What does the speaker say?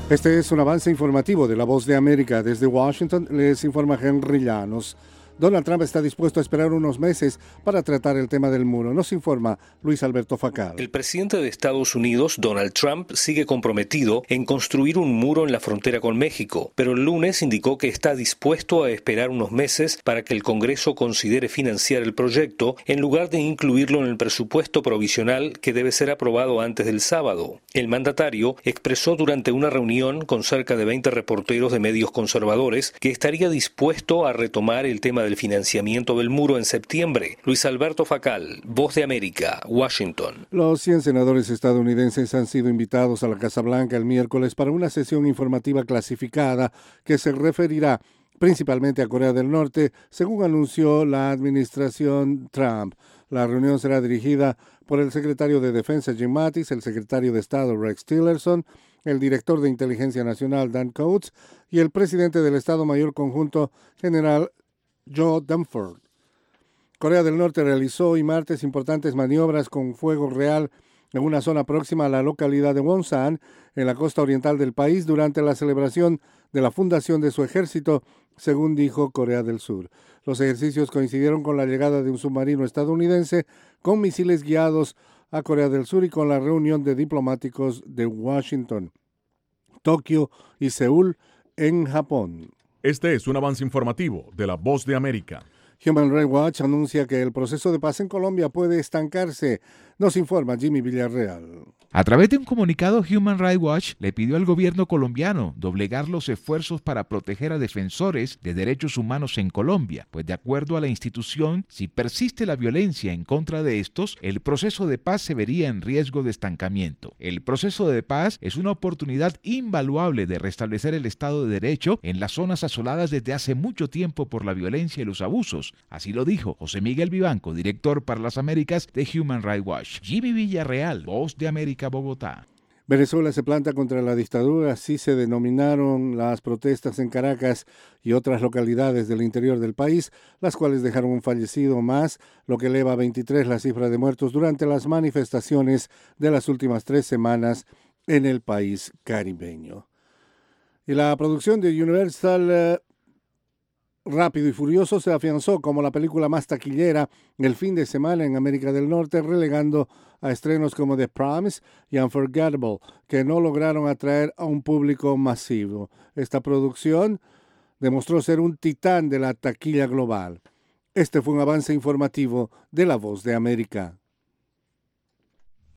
Este es un avance informativo de La Voz de América. Desde Washington les informa Henry Llanos. Donald Trump está dispuesto a esperar unos meses para tratar el tema del muro. Nos informa Luis Alberto Facal. El presidente de Estados Unidos, Donald Trump, sigue comprometido en construir un muro en la frontera con México, pero el lunes indicó que está dispuesto a esperar unos meses para que el Congreso considere financiar el proyecto en lugar de incluirlo en el presupuesto provisional que debe ser aprobado antes del sábado. El mandatario expresó durante una reunión con cerca de 20 reporteros de medios conservadores que estaría dispuesto a retomar el tema del financiamiento del muro en septiembre. Luis Alberto Facal, Voz de América, Washington. Los 100 senadores estadounidenses han sido invitados a la Casa Blanca el miércoles para una sesión informativa clasificada que se referirá principalmente a Corea del Norte, según anunció la administración Trump. La reunión será dirigida por el secretario de Defensa Jim Mattis, el secretario de Estado Rex Tillerson, el director de Inteligencia Nacional Dan Coats y el presidente del Estado Mayor Conjunto General Joe Dunford. Corea del Norte realizó hoy martes importantes maniobras con fuego real en una zona próxima a la localidad de Wonsan, en la costa oriental del país, durante la celebración de la fundación de su ejército, según dijo Corea del Sur. Los ejercicios coincidieron con la llegada de un submarino estadounidense con misiles guiados a Corea del Sur y con la reunión de diplomáticos de Washington, Tokio y Seúl en Japón. Este es un avance informativo de La Voz de América. Human Rights Watch anuncia que el proceso de paz en Colombia puede estancarse. Nos informa Jimmy Villarreal. A través de un comunicado, Human Rights Watch le pidió al gobierno colombiano doblegar los esfuerzos para proteger a defensores de derechos humanos en Colombia, pues de acuerdo a la institución, si persiste la violencia en contra de estos, el proceso de paz se vería en riesgo de estancamiento. El proceso de paz es una oportunidad invaluable de restablecer el Estado de Derecho en las zonas asoladas desde hace mucho tiempo por la violencia y los abusos. Así lo dijo José Miguel Vivanco, director para las Américas de Human Rights Watch. Jimmy Villarreal, Voz de América, Bogotá. Venezuela se planta contra la dictadura, así se denominaron las protestas en Caracas y otras localidades del interior del país, las cuales dejaron un fallecido más, lo que eleva a 23 la cifra de muertos durante las manifestaciones de las últimas 3 semanas en el país caribeño. Y la producción de Universal Rápido y Furioso se afianzó como la película más taquillera el fin de semana en América del Norte, relegando a estrenos como The Promise y Unforgettable, que no lograron atraer a un público masivo. Esta producción demostró ser un titán de la taquilla global. Este fue un avance informativo de La Voz de América.